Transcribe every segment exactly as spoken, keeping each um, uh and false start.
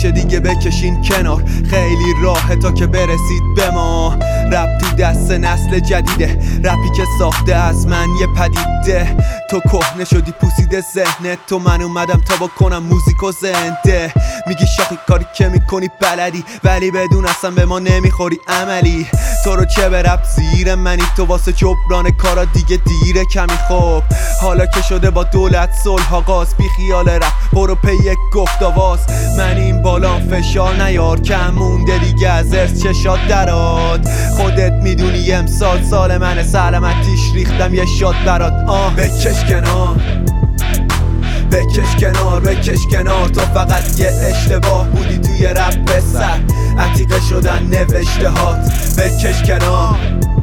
میشه دیگه بکشین کنار، خیلی راحه تا که برسید به ما. رپ تو دست نسل جدیده، رپی که ساخته از من یه پدیده. تو کهنه شدی پوسیده ذهنت، تو من اومدم تا بکنم موزیک و زنده. میگی شاخی کاری که میکنی بلدی، ولی بدون اصلا به ما نمیخوری عملی. تو رو چه به رپ زیر منی، تو واسه جبران کارا دیگه دیره کمی. خوب حالا که شده با دولت صلح آغاز، بی خیال رپ برو پی یک گفت آواز. من این بالا فشار نیار، کم مونده دیگه از ارث چشات دراد. خودت میدونی امسال سال منه، سلامتیش ریختم یه شات برات. آه بکش کنار، بکش کنار، بکش کنار. تو فقط یه اشتباه بودی توی رپ پسر، عتیقه شدن نوشته هات. بکش کنار،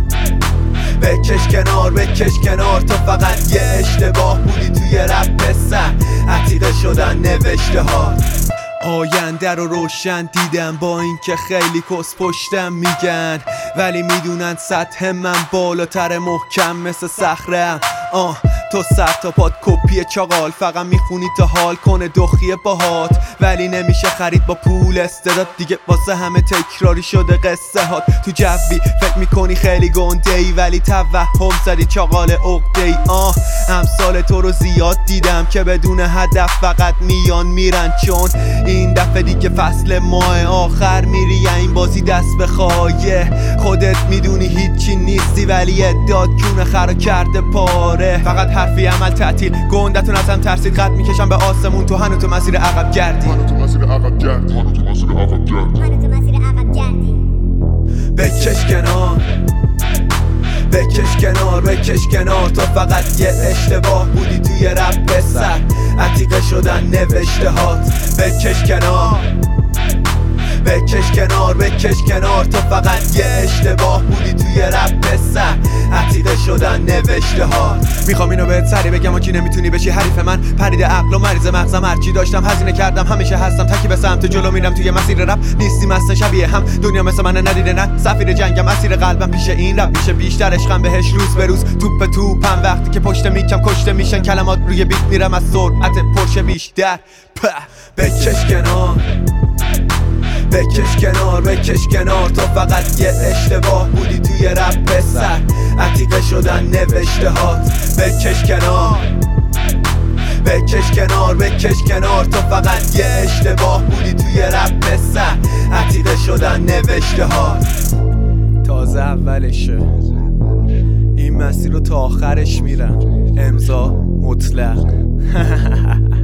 بکش کنار، بکش کنار. تو فقط یه اشتباه بودی توی رپ پسر، عتیقه شدن نوشته هات. آینده رو روشن دیدم، با اینکه خیلی کس پشتم میگن، ولی میدونن سطح من بالاتر، محکم مثل صخره‌ام. آه تو سر تا پات کپی چاقال، فقط میخونی تا حال کنه دخیه باهات، ولی نمیشه خرید با پول استعداد. دیگه واسه همه تکراری شده قصه هات. تو جوی فکر میکنی خیلی گنده ای، ولی توهم زدی چاقال عقده ای. آه امثال تو رو زیاد دیدم که بدون هدف فقط میان میرن، چون این دفعه دیگه فصل ماه آخر میری این بازی دست به خایه. خودت میدونی هیچی نیستی، ولی اداد کونه خرا کرده پاره. فقط حرفی عمل تعطیل، گندتون ازم ترسید، قد میکشم به آسمون، تو هنو تو مسیر عقب گردی، هنو تو مسیر عقب گردی، هنو تو مسیر عقب گردی، هنو تو مسیر عقب گردی. بکش کنار، بکش کنار، بکش کنار. تو فقط یه اشتباه بودی توی رپ پسر، عتیقه شدن نوشته هات. بکش کنار، بکش کنار، بکش کنار. تو فقط یه اشتباه بودی توی رپ پسر، عتیقه شدن نوشته ها. میخوام اینو بهت سری بگم، آجی نمیتونی بشی حریف من. پرید عقل و مریض مغزم، هرچی داشتم هزینه کردم، همیشه هستم تکی به سمت جلو میرم توی مسیر رپ. نیستیم اصلا شبیه هم، دنیا مثل من ندیده نه. سفیر جنگم، اسیر قلبم پیش این رپ میشه بیشتر عشقم بهش روز به روز. توپ توپم وقتی که پشت میکم کشته میشن، کلمات روی بیت میرم از سرعت پرشه بیشتر. بکش کنار، بکش کنار، بکش کنار. تو فقط یه اشتباه بودی توی رپ پسر، عتیقه شدن نوشته هات. بکش کنار، بکش کنار، بکش کنار. تو فقط یه اشتباه بودی توی رپ پسر، عتیقه شدن نوشته هات. تازه اولشه، این مسیر رو تا آخرش میرم، امضا مطلق.